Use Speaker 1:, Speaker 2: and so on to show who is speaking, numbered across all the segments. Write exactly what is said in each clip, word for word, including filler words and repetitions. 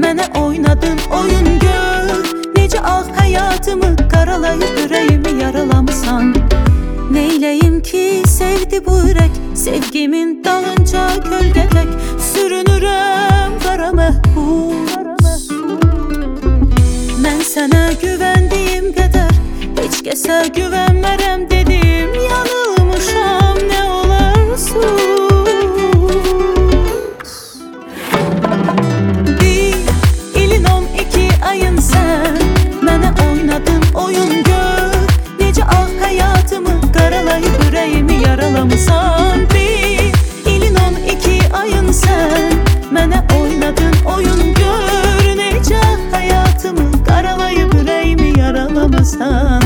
Speaker 1: Mənə oynadın oyun gör, necə ağ həyatımı qaralayıb ürəyimi yaralamısan. Neyləyim ki sevdi bu ürək, sevgimin dalınca kölgə tək sürünürəm qara məhbus. Mən sənə güvəndiyim qədər heç kəsə güvənmərəm dedim, yanılmışam nə olar sus. Bir ilin on iki ayın sən mənə oynadın oyun gör, necə ağ həyatımı qaralayıb ürəyimi yaralamısan. Bir ilin on iki ayın sən mənə oynadın oyun gör, necə həyatımı qaralayıb ürəyimi yaralamısan.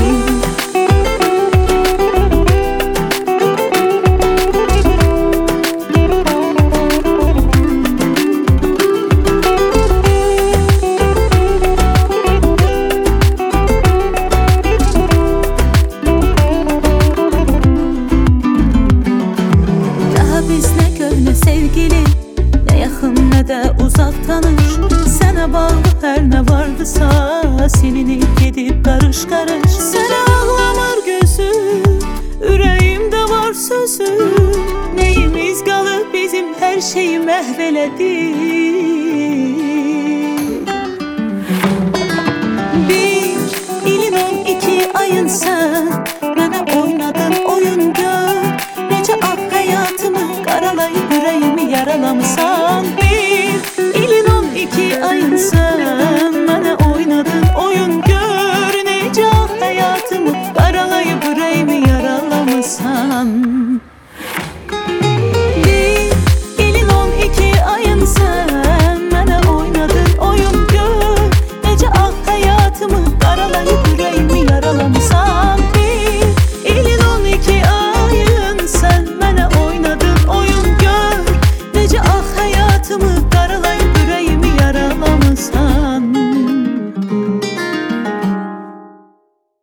Speaker 1: Sevgili, nə yaxın nə də uzaq tanış, sənə bağlı hər nə vardısa silinib gedib qarış-qarış. Sənə ağlamır gözüm, ürəyimdə var sözüm, nəyimiz qalıb bizim hər şeyi məhv elədi. Bir ilin on iki ayın sən mənə oynadın oyun gör, necə ağ həyatımı qaralayıb ürəyimi yaralamısan. Bir ilin on iki ayın sən mənə oynadın oyun gör, necə ağ həyatımı qaralayıb ürəyimi yaralamısan. Bir ilin on iki ayın sən mənə oynadın oyun gör, necə ağ həyatımı qaralayıb ürəyimi yaralamısan. Bir ilin on iki ayın sən mənə oynadın oyun gör, necə ağ həyatımı qaralayıb ürəyimi yaralamısan.